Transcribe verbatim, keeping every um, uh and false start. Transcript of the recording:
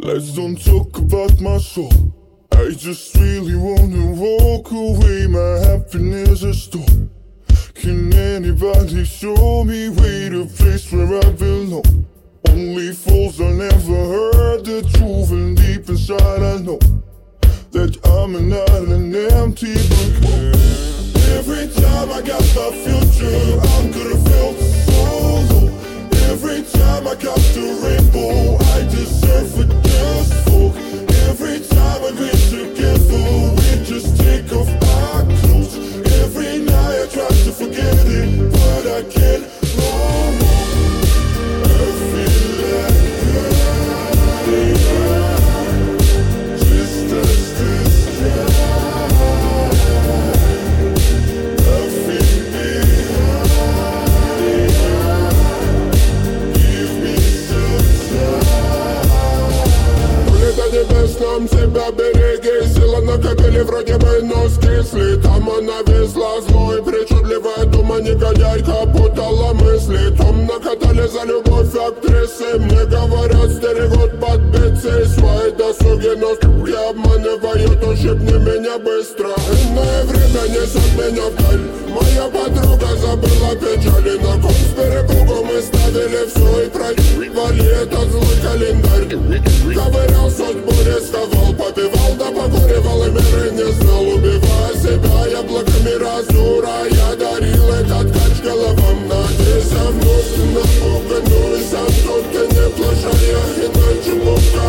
Let's don't talk about my soul. I just really wanna walk away. My happiness is stolen. Can anybody show me way to place where I belong? Only fools are never heard the truth, and deep inside I know that I'm not an empty book. Every time I got my future, I'm gonna feel so low. Every time I got the rainbow, I deserve a just folk. Every time I get together, we just take off our clothes. Every night I try to forget it, but I can't no more. I feel like I just touch the sky. I feel behind. Give me some time. Улетай небесном, себя береги. Сила на капеле вроде бы нос кисли. Там она весла злой, причудливая дума, негодяйка путала мысли. Том накатали за любовь актрисы. Мне говорят, стерегут подбиться. Свои досуги, но скрипки обманывают. Ущипни меня быстро. Иное время несет меня вдаль. Моя подруга забыла печали. На ком с перепугу мы ставили все и проебали этот злой календарь. Ковырял судьбу, рисковал, попивал, да покуривал и меры не знал. Убивая себя яблоками разура, я дарил этот кач головам. Надеюсь, а вновь напуган, ну и сам тут ты не плашая, иначе мука.